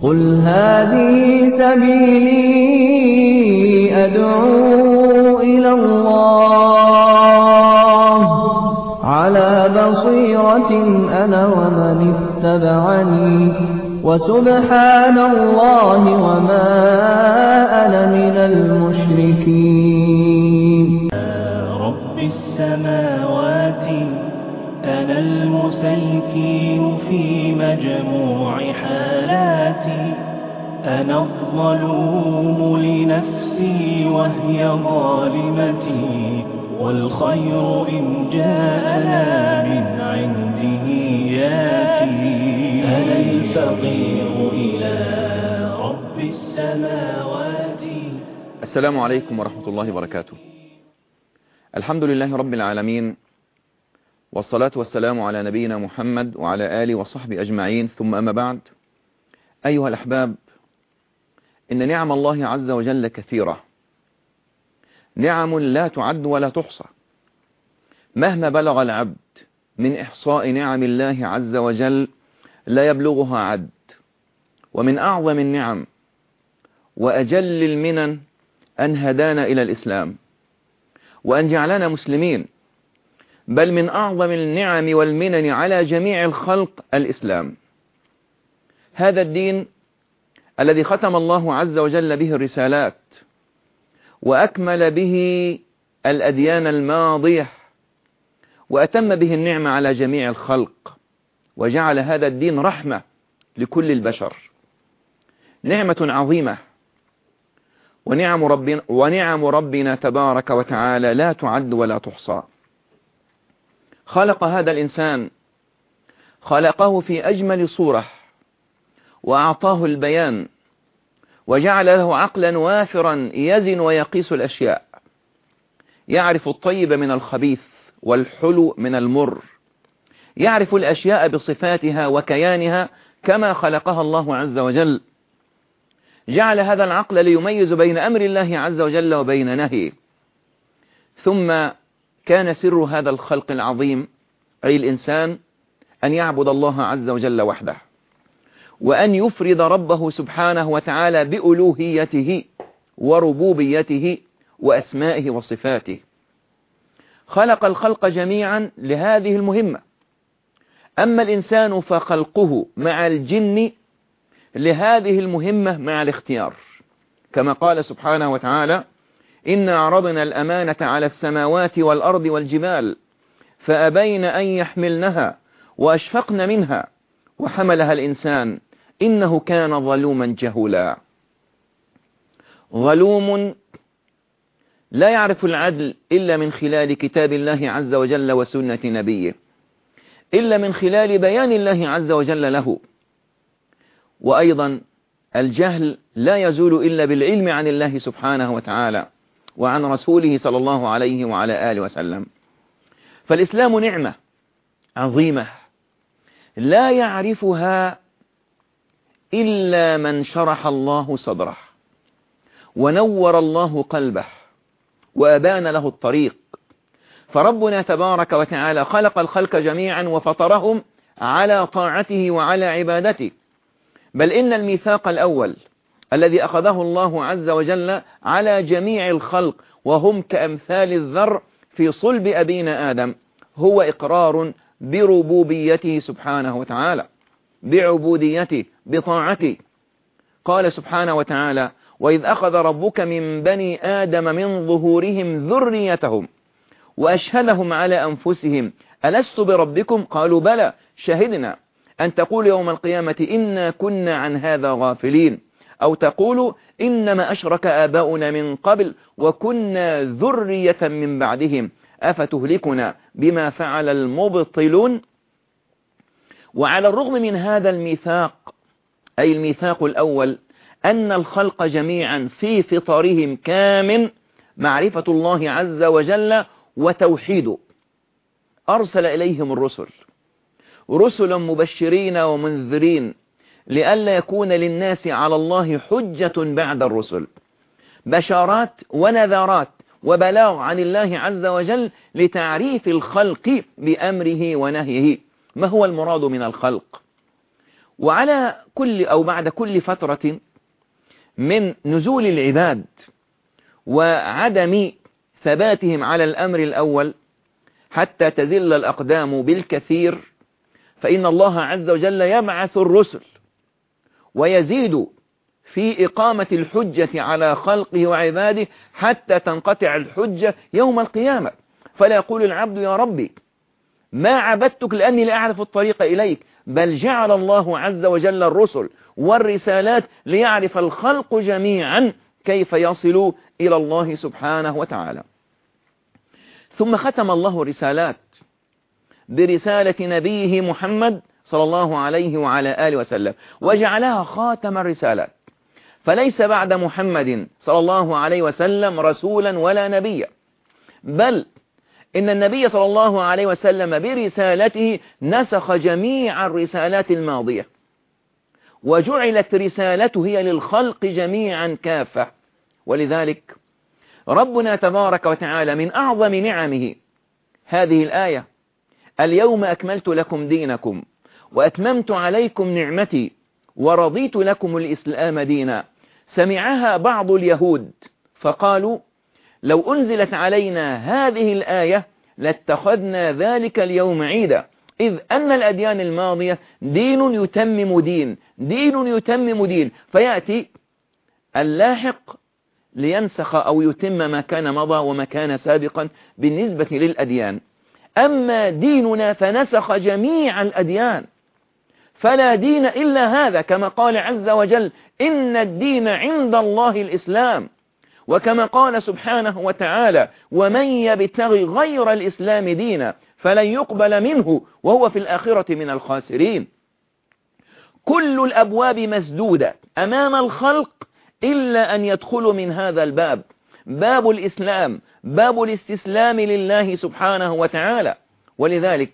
قل هذه سبيلي أدعو إلى الله على بصيرة أنا ومن اتبعني وسبحان الله وما أنا من المشركين. رب السماوات أنا المسيكين في مجموع حالاتي، أنا الظلوم لنفسي وهي ظالمتي، والخير إن جاءنا من عنده ياتي. أنا الفقير إلى رب السماوات. السلام عليكم ورحمة الله وبركاته. الحمد لله رب العالمين، والصلاة والسلام على نبينا محمد وعلى آله وصحبه أجمعين، ثم أما بعد. أيها الأحباب، إن نعم الله عز وجل كثيرة، نعم لا تعد ولا تحصى. مهما بلغ العبد من إحصاء نعم الله عز وجل لا يبلغها عد. ومن أعظم النعم وأجل المنن أن هدانا إلى الإسلام وأن جعلنا مسلمين، بل من أعظم النعم والمنن على جميع الخلق الإسلام. هذا الدين الذي ختم الله عز وجل به الرسالات وأكمل به الأديان الماضية وأتم به النعمة على جميع الخلق، وجعل هذا الدين رحمة لكل البشر. نعمة عظيمة، ونعم ربنا تبارك وتعالى لا تعد ولا تحصى. خلق هذا الإنسان، خلقه في أجمل صورة وأعطاه البيان، وجعل له عقلا وافرا يزن ويقيس الأشياء، يعرف الطيب من الخبيث والحلو من المر، يعرف الأشياء بصفاتها وكيانها كما خلقها الله عز وجل. جعل هذا العقل ليميز بين أمر الله عز وجل وبين نهيه. ثم كان سر هذا الخلق العظيم أي الإنسان أن يعبد الله عز وجل وحده، وأن يفرد ربه سبحانه وتعالى بألوهيته وربوبيته وأسمائه وصفاته. خلق الخلق جميعا لهذه المهمة. أما الإنسان فخلقه مع الجن لهذه المهمة مع الاختيار، كما قال سبحانه وتعالى: إنا عرضنا الأمانة على السماوات والأرض والجبال فأبين أن يحملنها وأشفقن منها وحملها الإنسان إنه كان ظلوما جهولا. ظلوم لا يعرف العدل إلا من خلال كتاب الله عز وجل وسنة نبيه، إلا من خلال بيان الله عز وجل له. وأيضا الجهل لا يزول إلا بالعلم عن الله سبحانه وتعالى وعن رسوله صلى الله عليه وعلى آله وسلم. فالإسلام نعمة عظيمة لا يعرفها إلا من شرح الله صدره ونور الله قلبه وأبان له الطريق. فربنا تبارك وتعالى خلق الخلق جميعا وفطرهم على طاعته وعلى عبادته. بل إن الميثاق الأول الذي أخذه الله عز وجل على جميع الخلق وهم كأمثال الذر في صلب أبينا آدم هو إقرار بربوبيته سبحانه وتعالى، بعبوديته، بطاعته. قال سبحانه وتعالى: وإذ أخذ ربك من بني آدم من ظهورهم ذريتهم وأشهدهم على أنفسهم ألست بربكم قالوا بلى شهدنا أن تقول يوم القيامة إنا كنا عن هذا غافلين، أو تقول إنما أشرك آباؤنا من قبل وكنا ذرية من بعدهم أفتهلكنا بما فعل المبطلون. وعلى الرغم من هذا الميثاق أي الميثاق الأول أن الخلق جميعا في فطرهم كامن معرفة الله عز وجل وتوحيده، أرسل إليهم الرسل رسلا مبشرين ومنذرين لئلا يكون للناس على الله حجة بعد الرسل، بشارات ونذارات وبلاغ عن الله عز وجل لتعريف الخلق بأمره ونهيه. ما هو المراد من الخلق؟ وعلى كل أو بعد كل فترة من نزول العباد وعدم ثباتهم على الأمر الأول حتى تزل الأقدام بالكثير، فإن الله عز وجل يبعث الرسل ويزيد في إقامة الحجة على خلقه وعباده حتى تنقطع الحجة يوم القيامة. فلا يقول العبد يا ربي ما عبدتك لأني لا أعرف الطريق إليك، بل جعل الله عز وجل الرسل والرسالات ليعرف الخلق جميعا كيف يصلوا إلى الله سبحانه وتعالى. ثم ختم الله الرسالات برسالة نبيه محمد صلى الله عليه وعلى آله وسلم، وجعلها خاتم الرسالات، فليس بعد محمد صلى الله عليه وسلم رسولا ولا نبيا، بل إن النبي صلى الله عليه وسلم برسالته نسخ جميع الرسالات الماضية، وجعلت رسالته هي للخلق جميعا كافة. ولذلك ربنا تبارك وتعالى من أعظم نعمه هذه الآية: اليوم أكملت لكم دينكم وأتممت عليكم نعمتي ورضيت لكم الإسلام دينا. سمعها بعض اليهود فقالوا لو أنزلت علينا هذه الآية لاتخذنا ذلك اليوم عيدا، إذ أن الأديان الماضية دين يتمم دين، دين يتمم دين، فيأتي اللاحق لينسخ أو يتم ما كان مضى وما كان سابقا بالنسبة للأديان. أما ديننا فنسخ جميع الأديان، فلا دين إلا هذا، كما قال عز وجل إن الدين عند الله الإسلام، وكما قال سبحانه وتعالى ومن يبتغي غير الإسلام دينا فلن يقبل منه وهو في الآخرة من الخاسرين. كل الأبواب مسدودة أمام الخلق إلا أن يدخلوا من هذا الباب، باب الإسلام، باب الاستسلام لله سبحانه وتعالى. ولذلك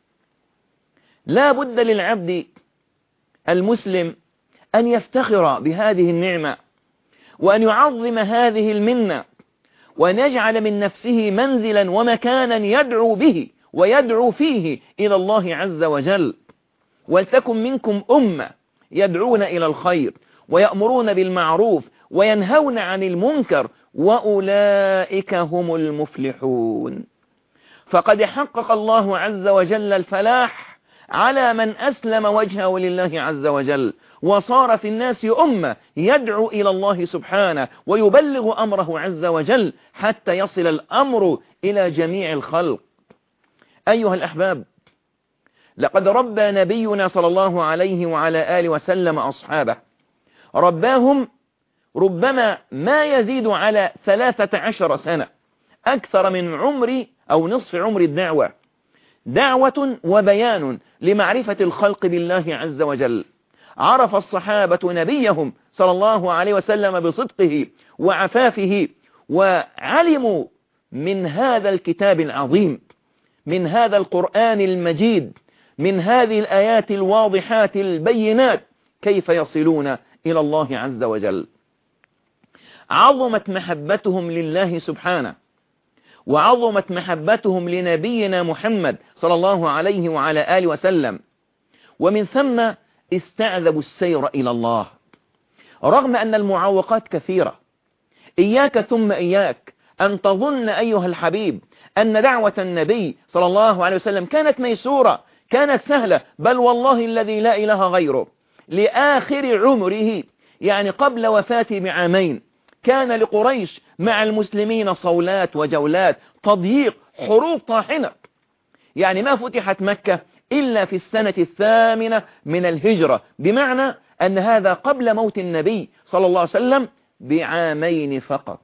لا بد للعبد المسلم أن يفتخر بهذه النعمة، وأن يعظم هذه المنة، وأن يجعل من نفسه منزلا ومكانا يدعو به ويدعو فيه إلى الله عز وجل. ولتكن منكم أمة يدعون إلى الخير ويأمرون بالمعروف وينهون عن المنكر وأولئك هم المفلحون. فقد حقق الله عز وجل الفلاح على من أسلم وجهه لله عز وجل، وصار في الناس أمة يدعو إلى الله سبحانه ويبلغ أمره عز وجل حتى يصل الأمر إلى جميع الخلق. أيها الأحباب، لقد ربى نبينا صلى الله عليه وعلى آله وسلم أصحابه، رباهم ربما ما يزيد على 13 سنة، أكثر من عمر أو نصف عمر الدعوة، دعوة وبيان لمعرفة الخلق بالله عز وجل. عرف الصحابة نبيهم صلى الله عليه وسلم بصدقه وعفافه، وعلموا من هذا الكتاب العظيم، من هذا القرآن المجيد، من هذه الآيات الواضحات البينات كيف يصلون إلى الله عز وجل. عظمت محبتهم لله سبحانه، وعظمت محبتهم لنبينا محمد صلى الله عليه وعلى آله وسلم، ومن ثم استعذبوا السير إلى الله رغم أن المعوقات كثيرة. إياك ثم إياك أن تظن أيها الحبيب أن دعوة النبي صلى الله عليه وسلم كانت ميسورة، كانت سهلة، بل والله الذي لا إله غيره لآخر عمره، يعني قبل وفاته بعامين، كان لقريش مع المسلمين صولات وجولات، تضييق، حروب طاحنة. يعني ما فتحت مكة إلا في السنة 8 من الهجرة، بمعنى أن هذا قبل موت النبي صلى الله عليه وسلم بعامين فقط.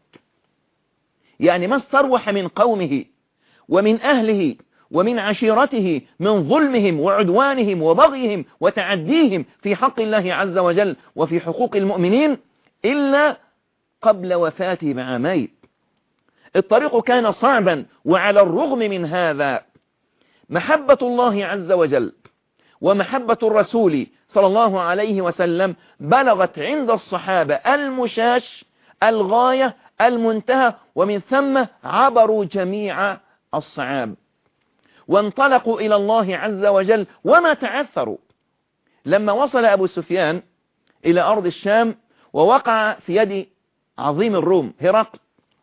يعني ما استروح من قومه ومن أهله ومن عشيرته من ظلمهم وعدوانهم وبغيهم وتعديهم في حق الله عز وجل وفي حقوق المؤمنين إلا قبل وفاته بعامين. الطريق كان صعبا، وعلى الرغم من هذا محبة الله عز وجل ومحبة الرسول صلى الله عليه وسلم بلغت عند الصحابة المشاش الغاية المنتهى، ومن ثم عبروا جميع الصعاب وانطلقوا إلى الله عز وجل وما تعثروا. لما وصل أبو سفيان إلى أرض الشام ووقع في يد عظيم الروم هرقل،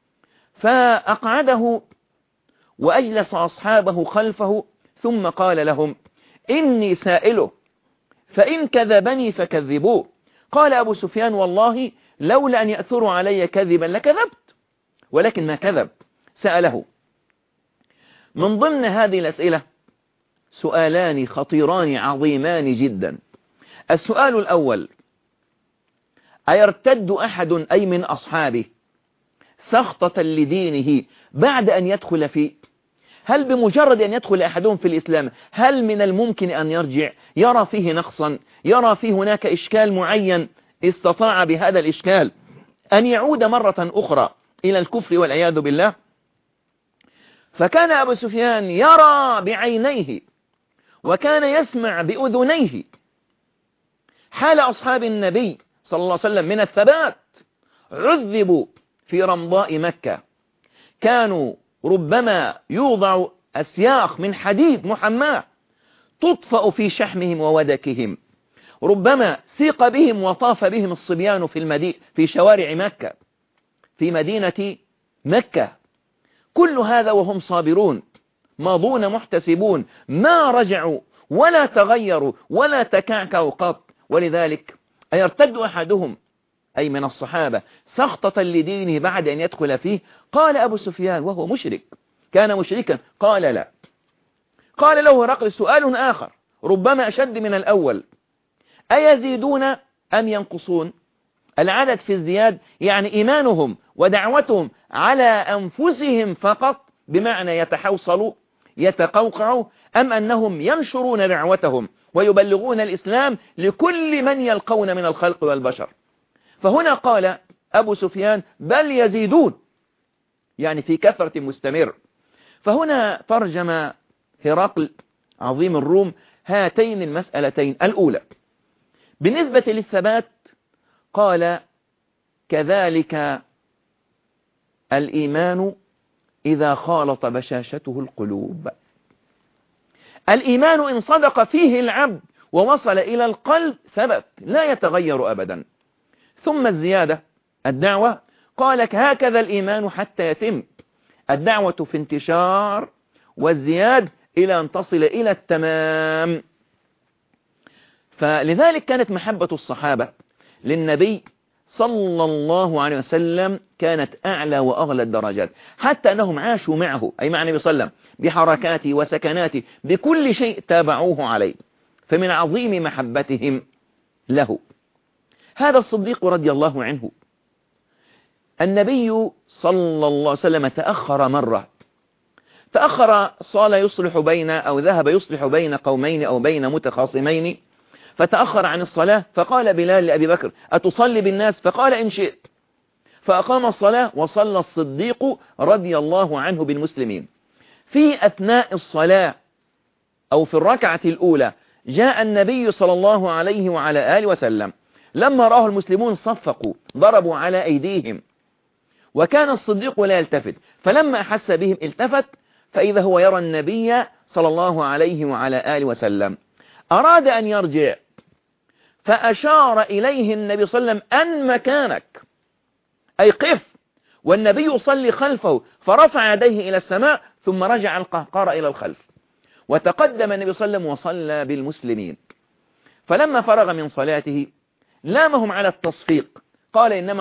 فأقعده وأجلس أصحابه خلفه ثم قال لهم: إني سائله فإن كذبني فكذبوه. قال أبو سفيان: والله لولا أن يأثروا علي كذبا لكذبت، ولكن ما كذب. سأله. من ضمن هذه الأسئلة سؤالان خطيران عظيمان جدا. السؤال الأول: أيرتد أحد أي من أصحابه سخطة لدينه بعد أن يدخل فيه؟ هل بمجرد أن يدخل أحدهم في الإسلام هل من الممكن أن يرجع يرى فيه نقصا، يرى فيه هناك إشكال معين استطاع بهذا الإشكال أن يعود مرة أخرى إلى الكفر والعياذ بالله؟ فكان أبو سفيان يرى بعينيه وكان يسمع بأذنيه حال أصحاب النبي صلى الله عليه وسلم من الثبات. عذبوا في رمضاء مكة، كانوا ربما يوضع أسياخ من حديد محماة تطفأ في شحمهم وودكهم، ربما سيق بهم وطاف بهم الصبيان في شوارع مكة، في مدينة مكة. كل هذا وهم صابرون ماضون محتسبون، ما رجعوا ولا تغيروا ولا تكعكعوا قط. ولذلك أيرتد أحدهم أي من الصحابة سخطة لدينه بعد أن يدخل فيه؟ قال أبو سفيان وهو مشرك، كان مشركا. قال لا. قال له هرقل سؤال آخر ربما أشد من الأول: أيزيدون أم ينقصون؟ العدد في الزياد يعني إيمانهم ودعوتهم على أنفسهم فقط، بمعنى يتحوصلوا يتقوقعوا، أم أنهم ينشرون دعوتهم ويبلغون الإسلام لكل من يلقون من الخلق والبشر؟ فهنا قال أبو سفيان بل يزيدون، يعني في كثرة مستمر. فهنا ترجم هرقل عظيم الروم هاتين المسألتين. الأولى بالنسبة للثبات قال: كذلك الإيمان إذا خالط بشاشته القلوب. الإيمان إن صدق فيه العبد ووصل إلى القلب ثبت لا يتغير أبدا. ثم الزيادة الدعوة قال: هكذا الإيمان حتى يتم. الدعوة في انتشار والزياد إلى أن تصل إلى التمام. فلذلك كانت محبة الصحابة للنبي صلى الله عليه وسلم كانت أعلى وأغلى الدرجات، حتى أنهم عاشوا معه أي مع النبي صلى الله عليه وسلم بحركاته وسكناته بكل شيء تابعوه عليه، فمن عظيم محبتهم له. هذا الصديق رضي الله عنه النبي صلى الله عليه وسلم تأخر مرة، صال يصلح بين أو ذهب يصلح بين قومين أو بين متخاصمين، فتأخر عن الصلاة، فقال بلال لأبي بكر: أتصلي بالناس؟ فقال: إن شئت. فأقام الصلاة وصلى الصديق رضي الله عنه بالمسلمين. في أثناء الصلاة أو في الركعة الأولى جاء النبي صلى الله عليه وعلى آله وسلم، لما راه المسلمون صفقوا ضربوا على أيديهم، وكان الصديق لا يلتفت، فلما أحس بهم التفت فإذا هو يرى النبي صلى الله عليه وعلى آله وسلم. أراد أن يرجع فأشار إليه النبي صلى الله عليه وسلم أن مكانك، أي قف، والنبي يصلي خلفه، فرفع يديه إلى السماء ثم رجع القهقرة إلى الخلف، وتقدم النبي صلى الله عليه وسلم وصلى بالمسلمين. فلما فرغ من صلاته لامهم على التصفيق، قال: إنما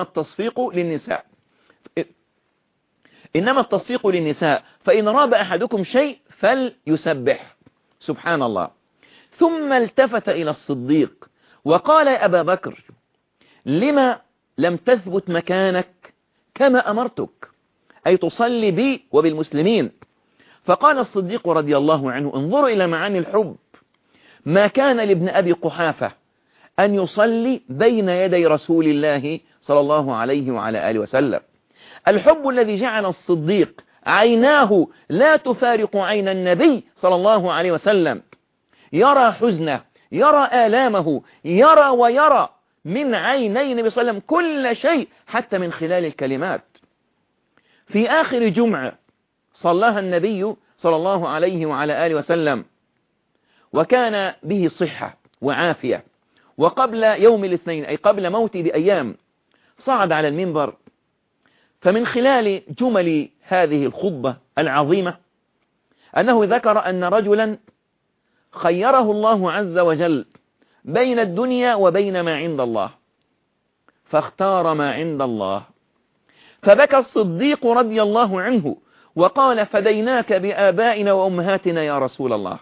التصفيق للنساء فإن راب أحدكم شيء فليسبح. سبحان الله. ثم التفت إلى الصديق وقال: يا أبا بكر، لما لم تثبت مكانك كما أمرتك، أي تصلي بي وبالمسلمين؟ فقال الصديق رضي الله عنه: انظروا إلى معاني الحب، ما كان لابن أبي قحافة أن يصلي بين يدي رسول الله صلى الله عليه وعلى آله وسلم. الحب الذي جعل الصديق عيناه لا تفارق عين النبي صلى الله عليه وسلم، يرى حزنه، يرى آلامه، يرى ويرى من عيني النبي صلى الله عليه وسلم كل شيء، حتى من خلال الكلمات. في آخر جمعة صلاها النبي صلى الله عليه وعلى آله وسلم وكان به صحة وعافية. وقبل يوم الاثنين أي قبل موته بأيام صعد على المنبر، فمن خلال جمل هذه الخطبة العظيمة أنه ذكر أن رجلا خيره الله عز وجل بين الدنيا وبين ما عند الله، فاختار ما عند الله، فبكى الصديق رضي الله عنه وقال: فديناك بآبائنا وأمهاتنا يا رسول الله.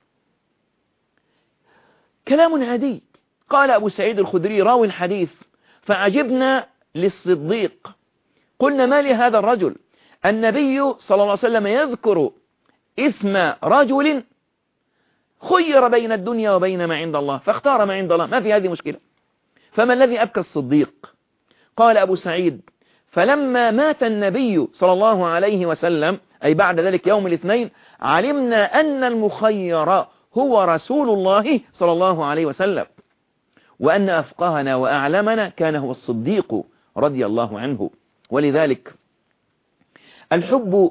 كلام عادي. قال أبو سعيد الخدري راوي الحديث: فعجبنا للصديق، قلنا: ما لهذا الرجل؟ النبي صلى الله عليه وسلم يذكر اسم رجل خير بين الدنيا وبين ما عند الله فاختار ما عند الله، ما في هذه مشكلة. فما الذي أبكى الصديق؟ قال أبو سعيد: فلما مات النبي صلى الله عليه وسلم أي بعد ذلك يوم الاثنين علمنا أن المخير هو رسول الله صلى الله عليه وسلم، وأن أفقهنا وأعلمنا كان هو الصديق رضي الله عنه. ولذلك الحب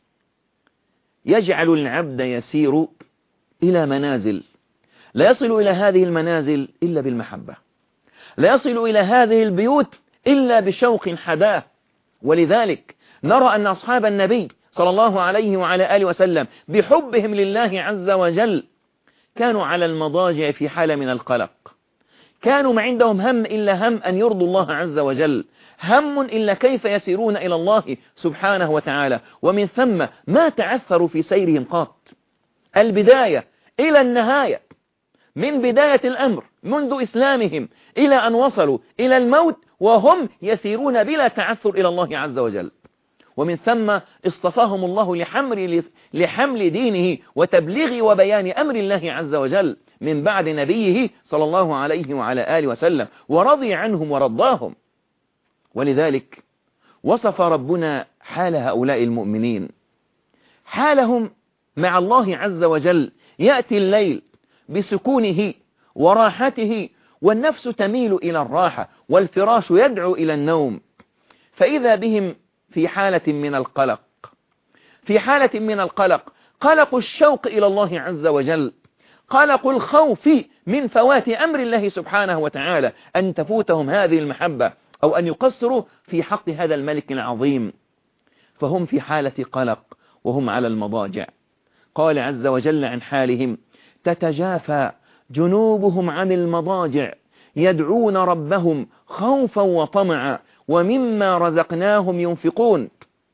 يجعل العبد يسير إلى منازل، لا يصل إلى هذه المنازل إلا بالمحبة، لا يصل إلى هذه البيوت إلا بشوق حداه. ولذلك نرى أن أصحاب النبي صلى الله عليه وعلى آله وسلم بحبهم لله عز وجل كانوا على المضاجع في حالة من القلق، كانوا ما عندهم هم إلا هم أن يرضوا الله عز وجل، هم إلا كيف يسيرون إلى الله سبحانه وتعالى، ومن ثم ما تعثروا في سيرهم قط. البداية إلى النهاية، من بداية الأمر منذ إسلامهم إلى أن وصلوا إلى الموت وهم يسيرون بلا تعثر إلى الله عز وجل. ومن ثم اصطفاهم الله لحمل دينه وتبليغ وبيان أمر الله عز وجل من بعد نبيه صلى الله عليه وعلى آله وسلم، ورضي عنهم ورضاهم. ولذلك وصف ربنا حال هؤلاء المؤمنين، حالهم مع الله عز وجل: يأتي الليل بسكونه وراحته، والنفس تميل إلى الراحة، والفراش يدعو إلى النوم، فإذا بهم في حالة من القلق، في حالة من القلق، قلق الشوق إلى الله عز وجل، قلق الخوف من فوات أمر الله سبحانه وتعالى، أن تفوتهم هذه المحبة أو أن يقصروا في حق هذا الملك العظيم، فهم في حالة قلق وهم على المضاجع. قال عز وجل عن حالهم: تتجافى جنوبهم عن المضاجع يدعون ربهم خوفا وطمعا ومما رزقناهم ينفقون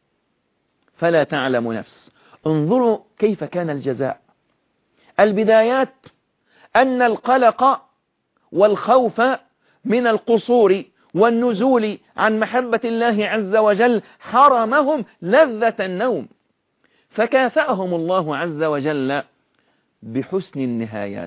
فلا تعلم نفس. انظروا كيف كان الجزاء. البدايات أن القلق والخوف من القصور والنزول عن محبة الله عز وجل حرمهم لذة النوم، فكافأهم الله عز وجل بحسن النهايات،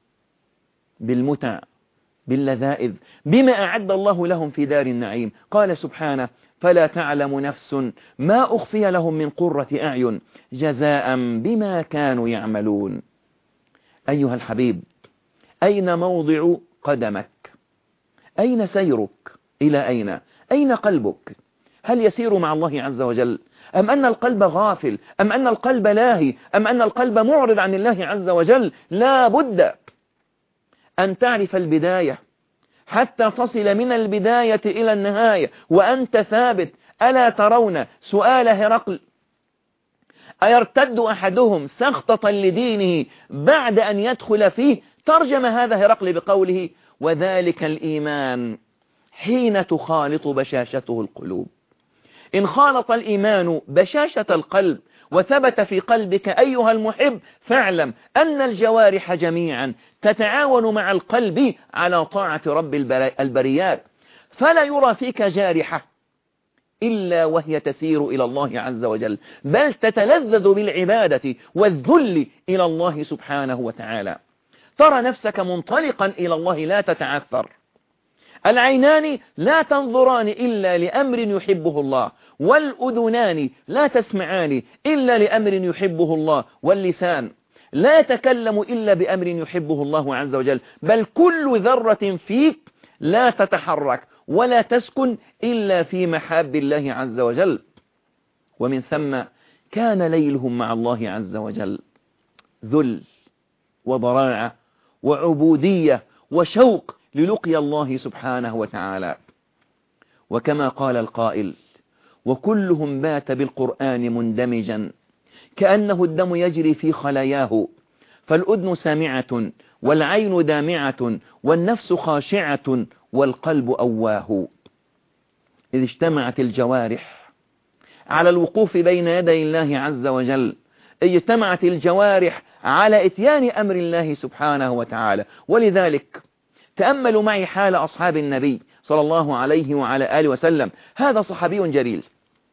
بالمتع، باللذائذ، بما أعد الله لهم في دار النعيم. قال سبحانه: فلا تعلم نفس ما أخفي لهم من قرة أعين جزاء بما كانوا يعملون. أيها الحبيب، أين موضع قدمك؟ أين سيرك؟ إلى أين؟ أين قلبك؟ هل يسير مع الله عز وجل؟ أم أن القلب غافل؟ أم أن القلب لاهي؟ أم أن القلب معرض عن الله عز وجل؟ لا بد أن تعرف البداية حتى تصل من البداية إلى النهاية وأنت ثابت. ألا ترون سؤال هرقل: أيرتد أحدهم سخطة لدينه بعد أن يدخل فيه؟ ترجم هذا هرقل بقوله: وذلك الإيمان حين تخالط بشاشته القلوب. إن خالط الإيمان بشاشة القلب وثبت في قلبك أيها المحب، فاعلم أن الجوارح جميعا تتعاون مع القلب على طاعة رب البريات، فلا يرى فيك جارحة إلا وهي تسير إلى الله عز وجل، بل تتلذذ بالعبادة والذل إلى الله سبحانه وتعالى. ترى نفسك منطلقا إلى الله لا تتعثر. العينان لا تنظران إلا لأمر يحبه الله، والأذنان لا تسمعان إلا لأمر يحبه الله، واللسان لا يتكلم إلا بأمر يحبه الله عز وجل، بل كل ذرة فيك لا تتحرك ولا تسكن إلا في محاب الله عز وجل. ومن ثم كان ليلهم مع الله عز وجل ذل وضراعة وعبودية وشوق للقيا الله سبحانه وتعالى. وكما قال القائل: وكلهم بات بالقرآن مندمجا كأنه الدم يجري في خلاياه، فالأذن سامعة والعين دامعة والنفس خاشعة والقلب أواه. إذ اجتمعت الجوارح على الوقوف بين يدي الله عز وجل، اجتمعت الجوارح على إتيان أمر الله سبحانه وتعالى. ولذلك تأملوا معي حال أصحاب النبي صلى الله عليه وعلى آله وسلم. هذا صحابي جليل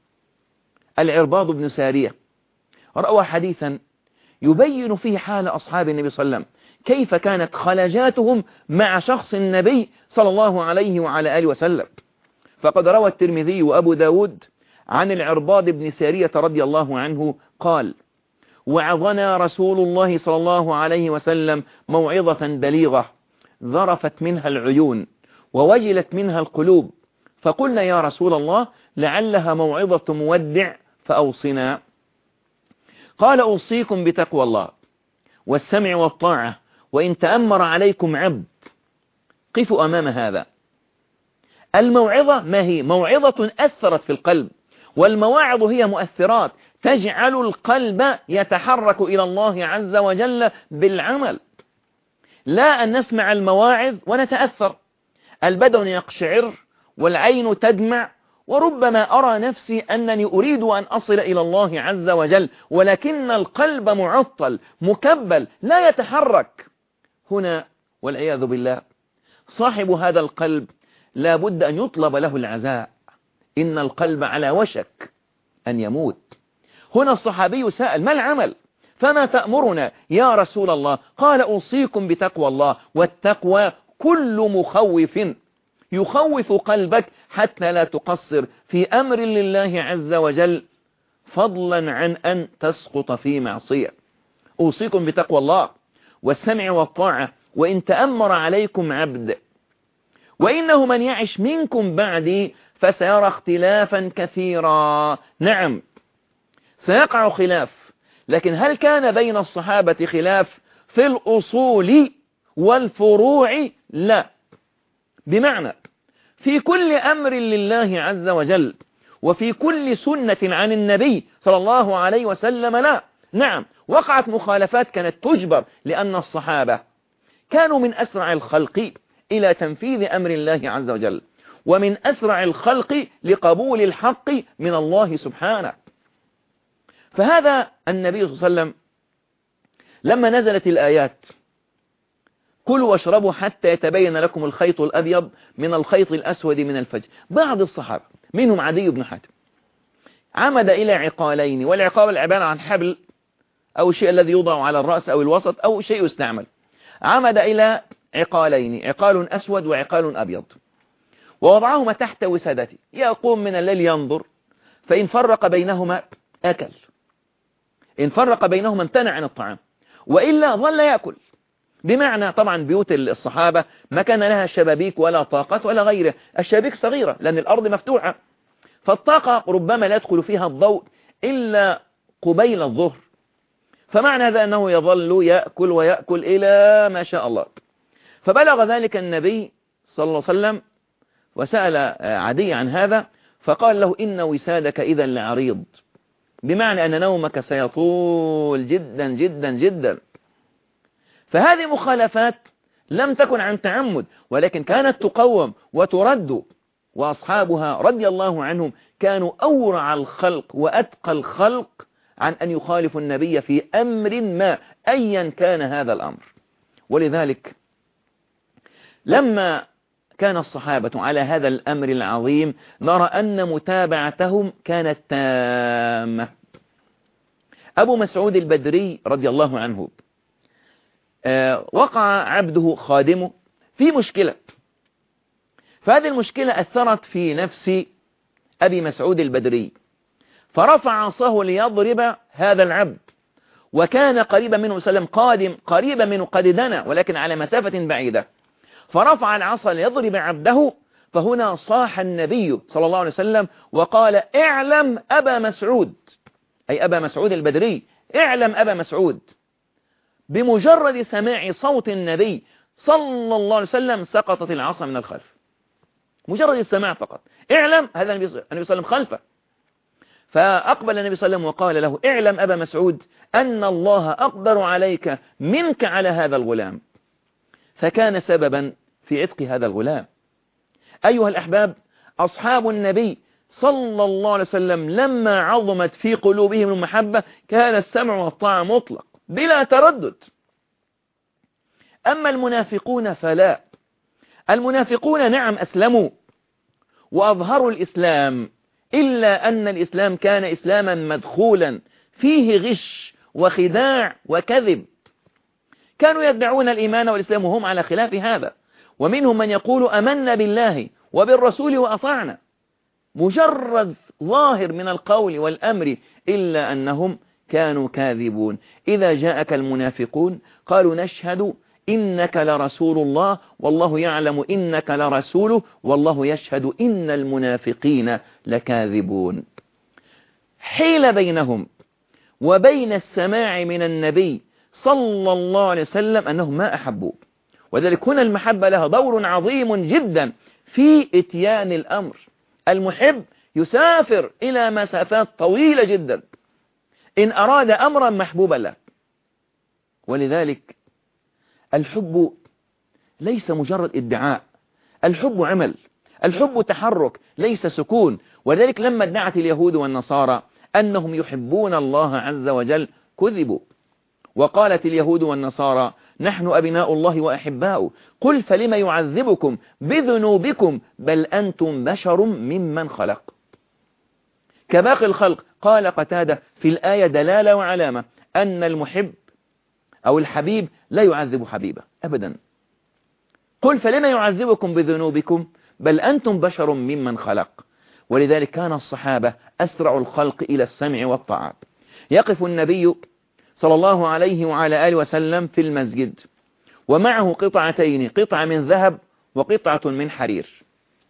العرباض بن سارية روى حديثا يبين فيه حال أصحاب النبي صلى الله عليه وسلم، كيف كانت خلجاتهم مع شخص النبي صلى الله عليه وعلى آله وسلم. فقد روى الترمذي وأبو داود عن العرباض بن سارية رضي الله عنه قال: وعظنا رسول الله صلى الله عليه وسلم موعظة بليغة ذرفت منها العيون ووجلت منها القلوب، فقلنا يا رسول الله لعلها موعظة مودع فأوصنا. قال: أوصيكم بتقوى الله والسمع والطاعة وإن تأمر عليكم عبد. قفوا أمام هذا. الموعظة ما هي؟ موعظة أثرت في القلب، والمواعظ هي مؤثرات تجعل القلب يتحرك إلى الله عز وجل بالعمل، لا أن نسمع المواعظ ونتأثر. البدن يقشعر والعين تدمع، وربما أرى نفسي أنني أريد أن أصل إلى الله عز وجل، ولكن القلب معطل مكبل لا يتحرك. هنا والعياذ بالله صاحب هذا القلب لا بد أن يطلب له العزاء، إن القلب على وشك أن يموت. هنا الصحابي سأل: ما العمل؟ فما تأمرنا يا رسول الله؟ قال: أوصيكم بتقوى الله، والتقوى كل مخوف يخوف قلبك حتى لا تقصر في أمر لله عز وجل، فضلا عن أن تسقط في معصية. أوصيكم بتقوى الله والسمع والطاعة وإن تأمر عليكم عبد، وإنه من يعش منكم بعدي فسيرى اختلافا كثيرا. نعم سيقع خلاف، لكن هل كان بين الصحابة خلاف في الأصول والفروع؟ لا. بمعنى في كل أمر لله عز وجل وفي كل سنة عن النبي صلى الله عليه وسلم لا. نعم وقعت مخالفات كانت تجبر، لأن الصحابة كانوا من أسرع الخلق إلى تنفيذ أمر الله عز وجل، ومن أسرع الخلق لقبول الحق من الله سبحانه. فهذا النبي صلى الله عليه وسلم لما نزلت الآيات: كلوا واشربوا حتى يتبين لكم الخيط الأبيض من الخيط الأسود من الفجر، بعض الصحابة منهم عدي بن حاتم عمد إلى عقالين، والعقال عبارة عن حبل أو الشيء الذي يوضع على الرأس أو الوسط أو شيء يستعمل. عمد إلى عقالين، عقال أسود وعقال أبيض، ووضعهما تحت وسادته، يقوم من الليل ينظر، فإن فرق بينهما أكل، إن فرق بينهما امتنع عن الطعام، وإلا ظل يأكل. بمعنى طبعا بيوت الصحابة ما كان لها شبابيك ولا طاقات ولا غيره، الشبابيك صغيرة لأن الأرض مفتوحة، فالطاقة ربما لا يدخل فيها الضوء إلا قبيل الظهر، فمعنى هذا أنه يظل يأكل ويأكل إلى ما شاء الله. فبلغ ذلك النبي صلى الله عليه وسلم وسأل عدي عن هذا، فقال له: إن وسادك إذا لعريض، بمعنى أن نومك سيطول جدا جدا جدا. فهذه مخالفات لم تكن عن تعمد، ولكن كانت تقوم وترد، وأصحابها رضي الله عنهم كانوا أورع الخلق وأتقى الخلق عن أن يخالف النبي في أمر ما أيا كان هذا الأمر. ولذلك لما كان الصحابة على هذا الأمر العظيم نرى أن متابعتهم كانت تامة. أبو مسعود البدري رضي الله عنه وقع عبده خادمه في مشكلة، فهذه المشكلة أثرت في نفس أبي مسعود البدري، فرفع عصاه ليضرب هذا العبد، وكان قريبا منه سلم قادم قريبا منه قد دنا ولكن على مسافة بعيدة، فرفع العصا ليضرب عبده. فهنا صاح النبي صلى الله عليه وسلم وقال: اعلم أبا مسعود، أي أبا مسعود البدري، اعلم أبا مسعود، بمجرد سماع صوت النبي صلى الله عليه وسلم سقطت العصا من الخلف، مجرد السماع فقط. اعلم، هذا النبي صلى الله عليه وسلم خلفه، فأقبل النبي صلى الله عليه وسلم وقال له: اعلم أبا مسعود أن الله أقدر عليك منك على هذا الغلام، فكان سببا في عتق هذا الغلام. أيها الأحباب، أصحاب النبي صلى الله عليه وسلم لما عظمت في قلوبهم المحبة كان السمع والطاعة مطلق بلا تردد. أما المنافقون فلا، المنافقون نعم أسلموا وأظهروا الإسلام، إلا أن الإسلام كان إسلاما مدخولا فيه غش وخداع وكذب. كانوا يدعون الإيمان والإسلام وهم على خلاف هذا، ومنهم من يقول أمنا بالله وبالرسول وأطعنا، مجرد ظاهر من القول والأمر، إلا أنهم كانوا كاذبون. إذا جاءك المنافقون قالوا: نشهد إنك لرسول الله والله يعلم إنك لرسوله والله يشهد إن المنافقين لكاذبون. حيل بينهم وبين السماع من النبي صلى الله عليه وسلم أنهم ما أحبوه، وذلك هنا المحبة لها دور عظيم جدا في إتيان الأمر. المحب يسافر إلى مسافات طويلة جدا إن أراد أمرا محبوبا له. ولذلك الحب ليس مجرد ادعاء، الحب عمل، الحب تحرك ليس سكون. ولذلك لما ادعت اليهود والنصارى أنهم يحبون الله عز وجل كذبوا، وقالت اليهود والنصارى: نحن أبناء الله وأحباؤه، قل فلم يعذبكم بذنوبكم بل أنتم بشر ممن خلق. كباقي الخلق. قال قتادة في الآية دلالة وعلامة أن المحب أو الحبيب لا يعذب حبيبه أبدا. قل فلم يعذبكم بذنوبكم بل أنتم بشر ممن خلق. ولذلك كان الصحابة أسرع الخلق إلى السمع والطاعة. يقف النبي صلى الله عليه وعلى آله وسلم في المسجد ومعه قطعتين، قطعة من ذهب وقطعة من حرير،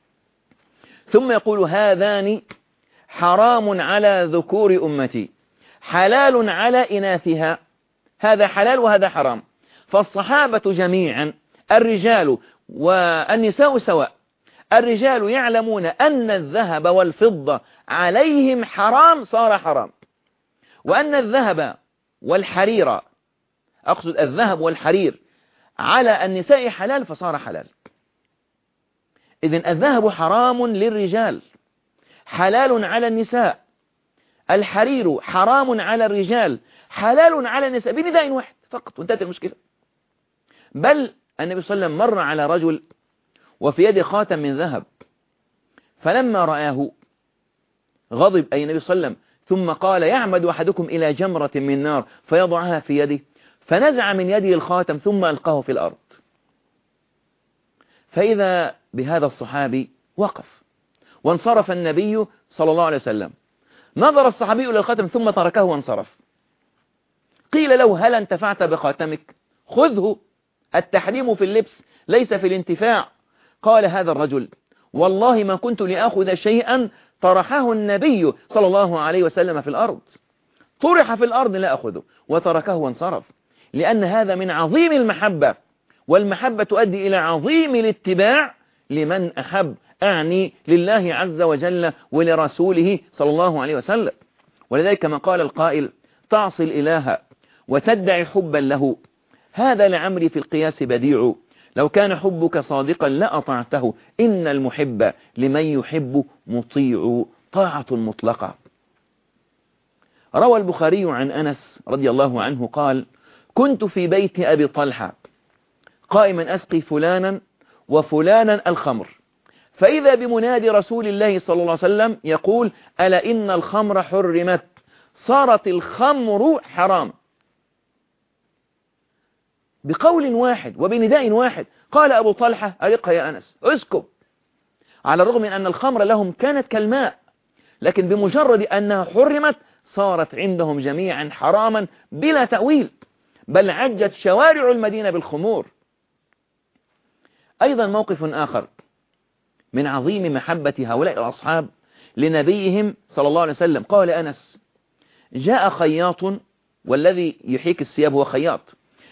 ثم يقول: هذان حرام على ذكور أمتي حلال على إناثها، هذا حلال وهذا حرام. فالصحابة جميعا الرجال والنساء سواء، الرجال يعلمون أن الذهب والفضة عليهم حرام صار حرام، وأن الذهب والحرير، أقصد الذهب والحرير، على النساء حلال فصار حلال. إذن الذهب حرام للرجال حلال على النساء، الحرير حرام على الرجال حلال على النساء، بنداء واحد فقط وانتهت المشكلة. بل النبي صلى الله عليه وسلم مر على رجل وفي يده خاتم من ذهب، فلما رآه غضب أي النبي صلى الله عليه وسلم، ثم قال: يعمد أحدكم إلى جمرة من نار فيضعها في يده، فنزع من يده الخاتم ثم ألقاه في الأرض. فإذا بهذا الصحابي وقف وانصرف النبي صلى الله عليه وسلم. نظر الصحابي إلى الخاتم ثم تركه وانصرف. قيل له: هل انتفعت بخاتمك؟ خذه، التحريم في اللبس ليس في الانتفاع. قال هذا الرجل: والله ما كنت لأخذ شيئا طرحه النبي صلى الله عليه وسلم في الأرض، طرح في الأرض لا أخذه، وتركه وانصرف، لأن هذا من عظيم المحبة، والمحبة تؤدي إلى عظيم الاتباع لمن أحب، أعني لله عز وجل ولرسوله صلى الله عليه وسلم. ولذلك كما قال القائل: تعصي الإله وتدعي حبا له، هذا لعمري في القياس بديع، لو كان حبك صادقا لأطعته، إن المحب لمن يحب مطيع، طاعة مطلقة. روى البخاري عن أنس رضي الله عنه قال: كنت في بيت أبي طلحة قائما أسقي فلانا وفلانا الخمر، فإذا بمنادي رسول الله صلى الله عليه وسلم يقول: ألا إن الخمر حرمت، صارت الخمر حرام. بقول واحد وبنداء واحد قال أبو طلحة: أرقها يا أنس، اسكب. على الرغم من أن الخمر لهم كانت كالماء، لكن بمجرد أنها حرمت صارت عندهم جميعا حراما بلا تأويل، بل عجت شوارع المدينة بالخمور. أيضا موقف آخر من عظيم محبة هؤلاء الأصحاب لنبيهم صلى الله عليه وسلم. قال أنس: جاء خياط، والذي يحيك الثياب هو خياط،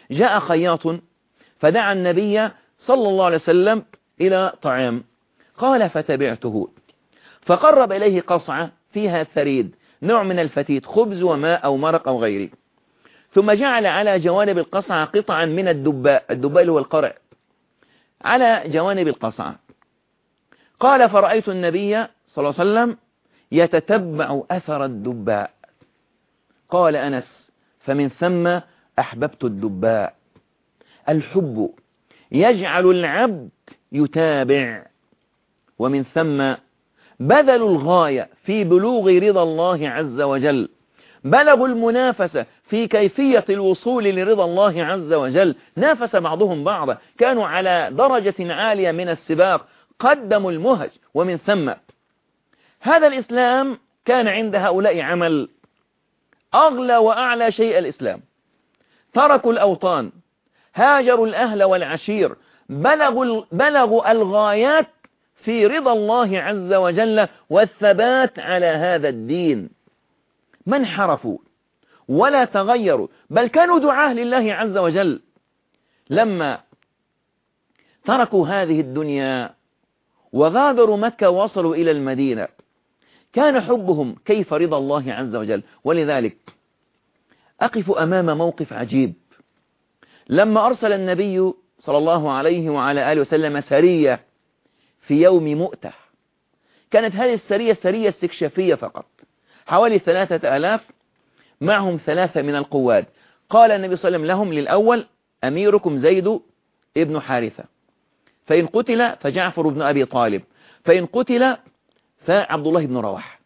جاء خياط فدعا النبي صلى الله عليه وسلم إلى طعام، قال فتبعته، فقرب إليه قصعة فيها ثريد، نوع من الفتيت، خبز وماء أو مرق أو غيره، ثم جعل على جوانب القصعة قطعا من الدباء، الدباء اللي هو القرع، على جوانب القصعة. قال فرأيت النبي صلى الله عليه وسلم يتتبع أثر الدباء. قال أنس فمن ثم أحببت الدباء. الحب يجعل العبد يتابع، ومن ثم بذلوا الغاية في بلوغ رضا الله عز وجل، بلغوا المنافسة في كيفية الوصول لرضا الله عز وجل، نافس بعضهم بعضا، كانوا على درجة عالية من السباق، قدموا المهج. ومن ثم هذا الإسلام كان عند هؤلاء عمل أغلى وأعلى شيء الإسلام، تركوا الأوطان، هاجروا الأهل والعشير، بلغوا الغايات في رضا الله عز وجل والثبات على هذا الدين، ما انحرفوا ولا تغيروا، بل كانوا دعاة لله عز وجل. لما تركوا هذه الدنيا وغادروا مكة ووصلوا إلى المدينة كان حبهم كيف رضا الله عز وجل. ولذلك أقف أمام موقف عجيب، لما أرسل النبي صلى الله عليه وعلى آله وسلم سرية في يوم مؤتة، كانت هذه السرية سرية استكشافية فقط، حوالي 3000 معهم 3 من القواد. قال النبي صلى الله عليه وسلم لهم للأول أميركم زيد ابن حارثة، فإن قتل فجعفر بن أبي طالب، فإن قتل فعبد الله بن رواحة.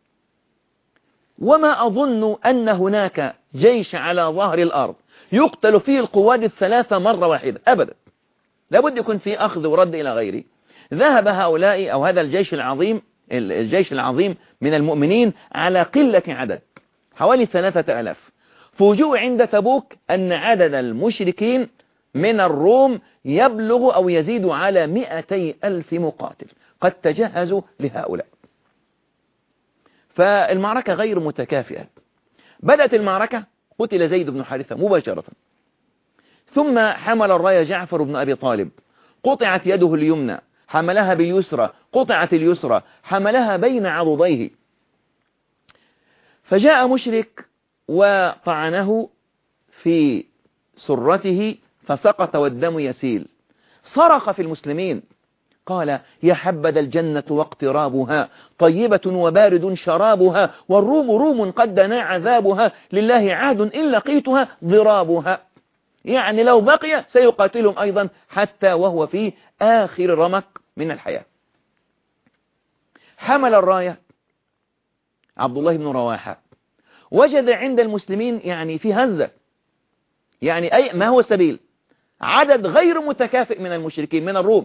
وما أظن أن هناك جيش على ظهر الأرض يقتل فيه القواد ال3 مرة واحدة أبدا، لابد يكون فيه أخذ ورد إلى غيره. ذهب هؤلاء أو هذا الجيش العظيم من المؤمنين على قلة عدد، حوالي 3000. فوجئوا عند تبوك أن عدد المشركين من الروم يبلغ أو يزيد على 200,000 مقاتل قد تجهزوا لهؤلاء. فالمعركة غير متكافئة. بدأت المعركة، قتل زيد بن حارثة مباشرة، ثم حمل الراية جعفر بن أبي طالب، قطعت يده اليمنى، حملها باليسرى، قطعت اليسرى، حملها بين عضديه، فجاء مشرك وطعنه في سرته فسقط والدم يسيل، صرخ في المسلمين قال يا حبذا الجنة واقترابها، طيبة وبارد شرابها، والروم روم قد دنا عذابها، لله عهد إن لقيتها ضرابها. يعني لو بقي سيقاتلهم أيضا حتى وهو في آخر رمق من الحياة. حمل الراية عبد الله بن رواحة، وجد عند المسلمين يعني في هزة، يعني أي ما هو السبيل، عدد غير متكافئ من المشركين من الروم،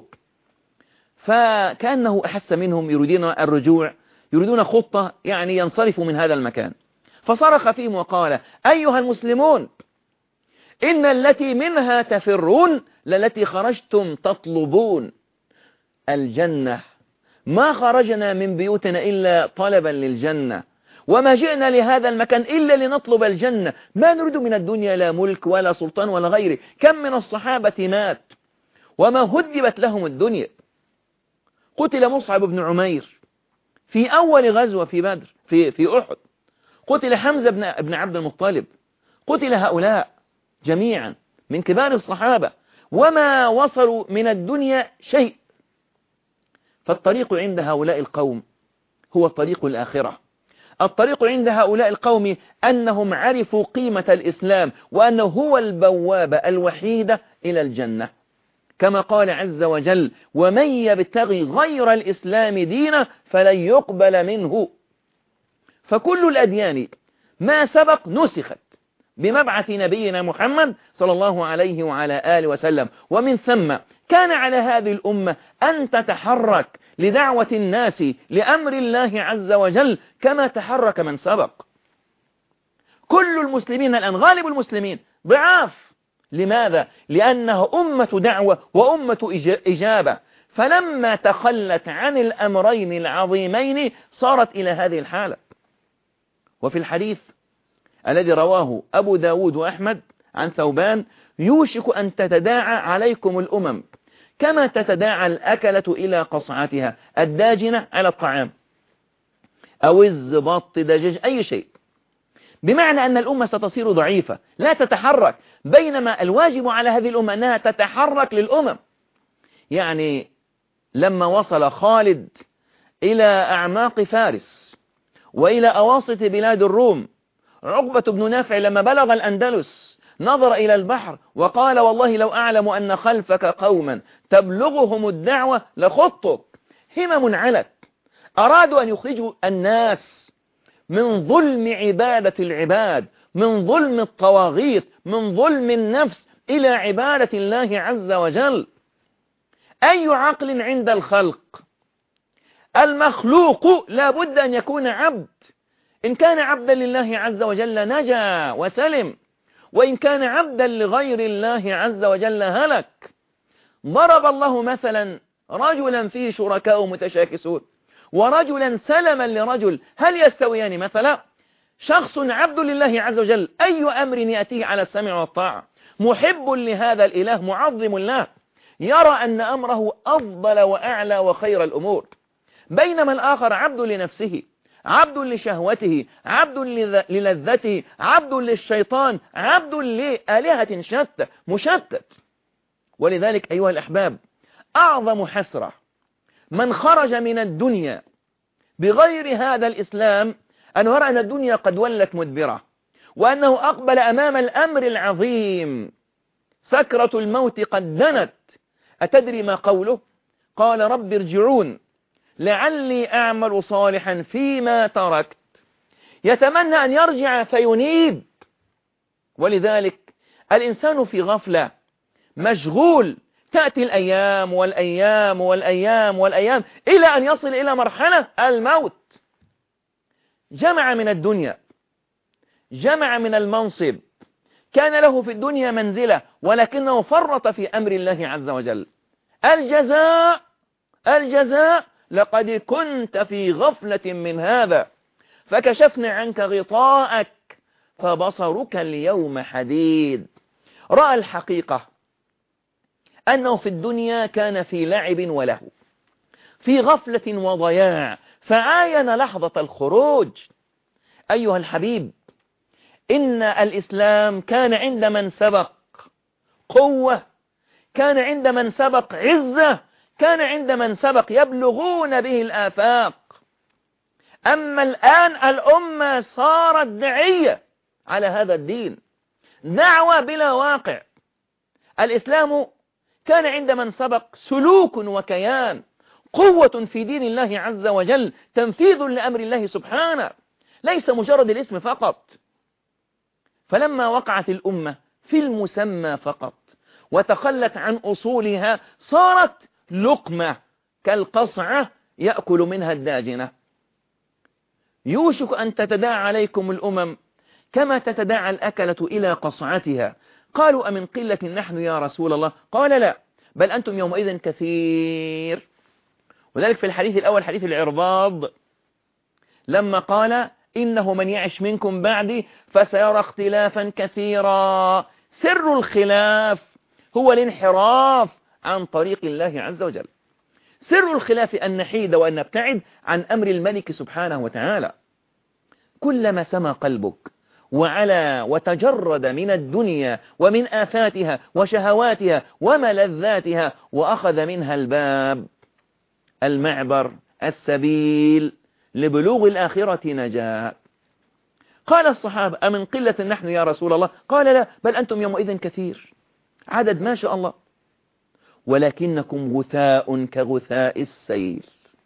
فكأنه أحس منهم يريدون الرجوع، يريدون خطة يعني ينصرفوا من هذا المكان، فصرخ فيهم وقال أيها المسلمون إن التي منها تفرون للتي خرجتم تطلبون الجنة، ما خرجنا من بيوتنا إلا طلبا للجنة، وما جئنا لهذا المكان إلا لنطلب الجنة، ما نريد من الدنيا لا ملك ولا سلطان ولا غيره. كم من الصحابة مات وما هدبت لهم الدنيا. قتل مصعب بن عمير في أول غزوة في بدر في أحد، قتل حمزة بن عبد المطلب، قتل هؤلاء جميعا من كبار الصحابة وما وصلوا من الدنيا شيء. فالطريق عند هؤلاء القوم هو طريق الآخرة. الطريق عند هؤلاء القوم أنهم عرفوا قيمة الإسلام وأنه هو البوابة الوحيدة إلى الجنة، كما قال عز وجل ومن يبتغي غير الإسلام دينا فلن يقبل منه. فكل الأديان ما سبق نسخت بمبعث نبينا محمد صلى الله عليه وعلى آله وسلم. ومن ثم كان على هذه الأمة أن تتحرك لدعوة الناس لأمر الله عز وجل كما تحرك من سبق. كل المسلمين الآن، غالب المسلمين ضعاف. لماذا؟ لأنها أمة دعوة وأمة إجابة، فلما تخلت عن الأمرين العظيمين صارت إلى هذه الحالة. وفي الحديث الذي رواه أبو داود وأحمد عن ثوبان: يوشك أن تتداعى عليكم الأمم كما تتداعى الأكلة إلى قصعتها، الداجنة على الطعام أو الزبط دجاج أي شيء، بمعنى أن الأمة ستصير ضعيفة لا تتحرك، بينما الواجب على هذه الأمة أنها تتحرك للأمم. يعني لما وصل خالد إلى أعماق فارس وإلى أواسط بلاد الروم، عقبة بن نافع لما بلغ الأندلس نظر إلى البحر وقال: والله لو أعلم أن خلفك قوما تبلغهم الدعوة لخطك. همم علت، أرادوا أن يخرجوا الناس من ظلم عبادة العباد، من ظلم الطواغيت، من ظلم النفس، إلى عبادة الله عز وجل. أي عقل عند الخلق؟ المخلوق لا بد أن يكون عبد، إن كان عبدا لله عز وجل نجا وسلم، وإن كان عبدا لغير الله عز وجل هلك. ضرب الله مثلا رجلا فيه شركاء متشاكسون ورجلا سلما لرجل، هل يستويان مثلا؟ شخص عبد لله عز وجل، أي أمر يأتيه على السمع والطاعة، محب لهذا الإله، معظم الله، يرى أن أمره أفضل وأعلى وخير الأمور، بينما الآخر عبد لنفسه، عبد لشهوته، عبد للذته، عبد للشيطان، عبد لآلهة شتى مشتت. ولذلك أيها الأحباب، أعظم حسرة من خرج من الدنيا بغير هذا الإسلام أن يرى أن الدنيا قد ولت مدبرة، وأنه أقبل أمام الأمر العظيم، سكرة الموت قد دنت. أتدري ما قوله؟ قال: رب ارجعون لعلي أعمل صالحا فيما تركت. يتمنى أن يرجع فينيب. ولذلك الإنسان في غفلة مشغول، تأتي الأيام والأيام والأيام والأيام إلى أن يصل إلى مرحلة الموت. جمع من الدنيا، جمع من المنصب، كان له في الدنيا منزلة، ولكنه فرط في أمر الله عز وجل. الجزاء الجزاء لقد كنت في غفلة من هذا فكشفنا عنك غطاءك فبصرك اليوم حديد. رأى الحقيقة أنه في الدنيا كان في لعب وله، في غفلة وضياع، فعاين لحظة الخروج. أيها الحبيب، إن الإسلام كان عند من سبق قوة، كان عند من سبق عزة، كان عند من سبق يبلغون به الآفاق. أما الآن الأمة صارت داعية على هذا الدين، دعوة بلا واقع. الإسلام كان عند من سبق سلوك وكيان، قوة في دين الله عز وجل، تنفيذ لأمر الله سبحانه، ليس مجرد الاسم فقط. فلما وقعت الأمة في المسمى فقط وتخلت عن أصولها، صارت لقمة كالقصعة يأكل منها الداجنة. يوشك أن تتداعى عليكم الأمم كما تتداعى الأكلة إلى قصعتها. قالوا: أمن قلة نحن يا رسول الله؟ قال: لا، بل أنتم يومئذ كثير. وذلك في الحديث الأول، حديث العرباض، لما قال: إنه من يعش منكم بعدي فسيرى اختلافا كثيرا. سر الخلاف هو الانحراف عن طريق الله عز وجل. سر الخلاف أن نحيد وأن نبتعد عن أمر الملك سبحانه وتعالى. كلما سمى قلبك وعلى وتجرد من الدنيا ومن آفاتها وشهواتها وملذاتها وأخذ منها الباب، المعبر، السبيل لبلوغ الآخرة نجاة. قال الصحابة: أمن قلة نحن يا رسول الله؟ قال: لا، بل أنتم يومئذ كثير، عدد ما شاء الله، ولكنكم غثاء كغثاء السيل.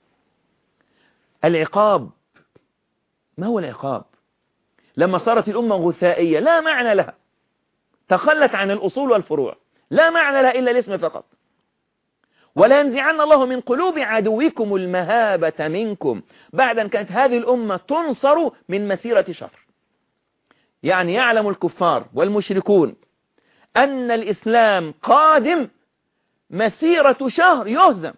العقاب، ما هو العقاب؟ لما صارت الأمة غثائية لا معنى لها، تخلت عن الأصول والفروع، لا معنى لها إلا الاسم فقط. ولا ينزعن الله من قلوب عدوكم المهابة منكم، بعد أن كانت هذه الأمة تنصر من مسيرة شهر. يعني يعلم الكفار والمشركون أن الإسلام قادم مسيرة شهر يهزم،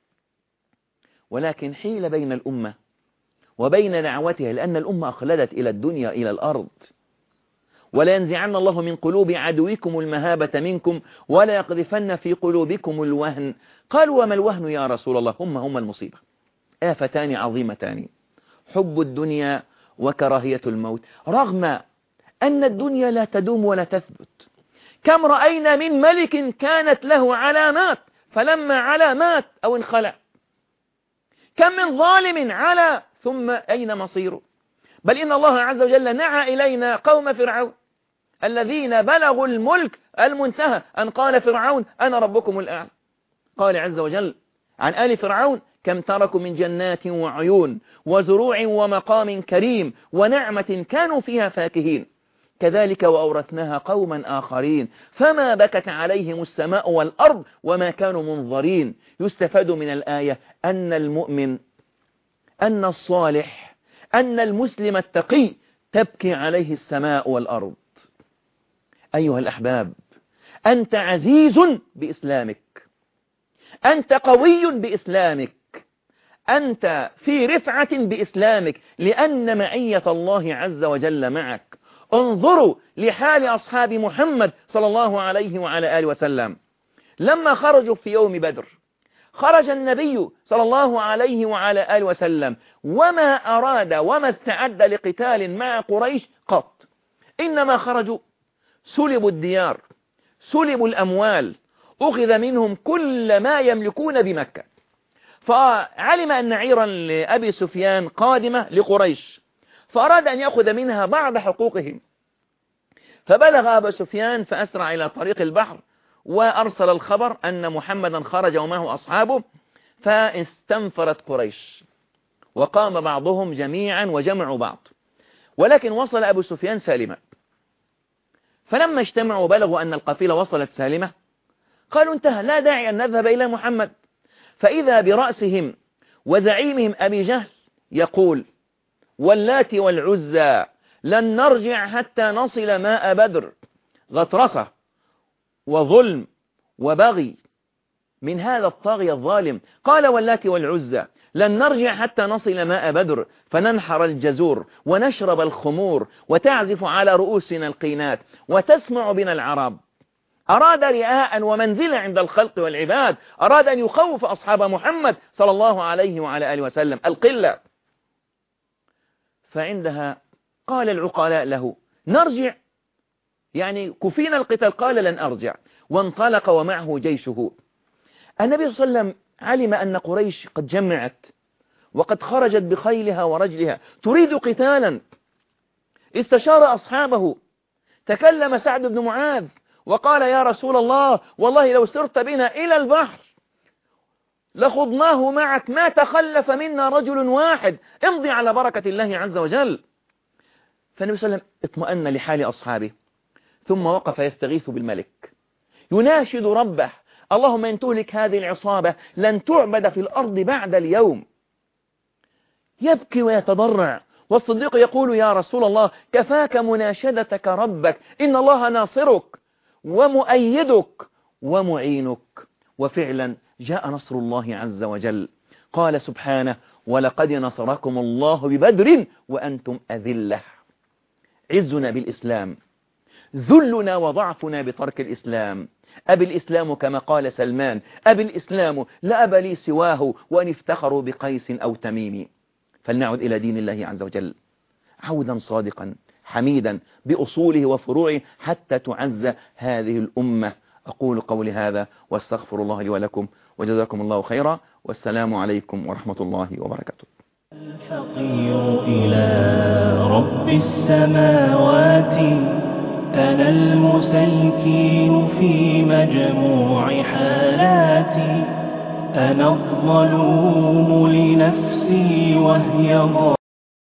ولكن حيل بين الأمة وبين دعوتها، لأن الأمة أخلدت إلى الدنيا إلى الأرض، ولا ينزعن الله من قلوب عدوكم المهابة منكم ولا يقذفن في قلوبكم الوهن. قالوا وما الوهن يا رسول الله؟ هم المصيبة، آفتان عظيمتان، حب الدنيا وكراهية الموت، رغم أن الدنيا لا تدوم ولا تثبت. كم رأينا من ملك كانت له علامات فلما علا مات أو انخلع، كم من ظالم علا ثم أين مصيره؟ بل إن الله عز وجل نعى إلينا قوم فرعون الذين بلغوا الملك المنتهى أن قال فرعون أنا ربكم الأعلى. قال عز وجل عن آل فرعون كم تركوا من جنات وعيون وزروع ومقام كريم ونعمة كانوا فيها فاكهين كذلك وأورثناها قوما آخرين فما بكت عليهم السماء والأرض وما كانوا منظرين. يستفاد من الآية أن المؤمن، أن الصالح، أن المسلم التقي تبكي عليه السماء والأرض. أيها الأحباب، أنت عزيز بإسلامك، أنت قوي بإسلامك، أنت في رفعة بإسلامك لأن معية الله عز وجل معك. انظروا لحال أصحاب محمد صلى الله عليه وعلى آله وسلم لما خرجوا في يوم بدر. خرج النبي صلى الله عليه وعلى آله وسلم وما أراد وما استعد لقتال مع قريش قط، إنما خرجوا سلبوا الديار، سلبوا الأموال، أخذ منهم كل ما يملكون بمكة. فعلم أن عيرا لأبي سفيان قادمة لقريش فأراد أن يأخذ منها بعض حقوقهم، فبلغ أبو سفيان فأسرع إلى طريق البحر وأرسل الخبر أن محمدا خرج ومعه أصحابه، فاستنفرت قريش وقام بعضهم جميعا وجمعوا بعض، ولكن وصل أبو سفيان سالما. فلما اجتمعوا وبلغوا أن القافلة وصلت سالمة قالوا انتهى، لا داعي أن نذهب إلى محمد. فإذا برأسهم وزعيمهم أبي جهل يقول واللات والعزى لن نرجع حتى نصل ماء بدر. غطرسة وظلم وبغي من هذا الطاغية الظالم. قال واللات والعزى لن نرجع حتى نصل ماء بدر فننحر الجزور ونشرب الخمور وتعزف على رؤوسنا القينات وتسمع بنا العرب. أراد رئاء ومنزلة عند الخلق والعباد، أراد أن يخوف أصحاب محمد صلى الله عليه وعلى آله وسلم القلة. فعندها قال العقلاء له نرجع، يعني كفينا القتال. قال لن أرجع، وانطلق ومعه جيشه. النبي صلى الله عليه وسلم علم أن قريش قد جمعت وقد خرجت بخيلها ورجلها تريد قتالا. استشار أصحابه، تكلم سعد بن معاذ وقال يا رسول الله والله لو سرت بنا إلى البحر لخضناه معك ما تخلف منا رجل واحد، امضي على بركة الله عز وجل. فالنبي صلى الله عليه وسلم اطمأن لحال أصحابه ثم وقف يستغيث بالملك يناشد ربه اللهم إن تهلك هذه العصابة لن تعبد في الأرض بعد اليوم. يبكي ويتضرع، والصديق يقول يا رسول الله كفاك مناشدتك ربك، إن الله ناصرك ومؤيدك ومعينك. وفعلا جاء نصر الله عز وجل. قال سبحانه ولقد نصركم الله ببدر وأنتم أذلة. عزنا بالإسلام، ذلنا وضعفنا بترك الإسلام. أبي الإسلام كما قال سلمان أبي الإسلام لا أبا لي سواه وأن افتخروا بقيس أو تميم. فلنعد إلى دين الله عز وجل عودا صادقا حميدا بأصوله وفروعه حتى تعز هذه الأمة. أقول قولي هذا واستغفر الله لي ولكم وجزاكم الله خيرا، والسلام عليكم ورحمة الله وبركاته. الفقير إلى رب السماوات أنا المسلكين في مجموع حالاتي، أنا الظلوم لنفسي وهي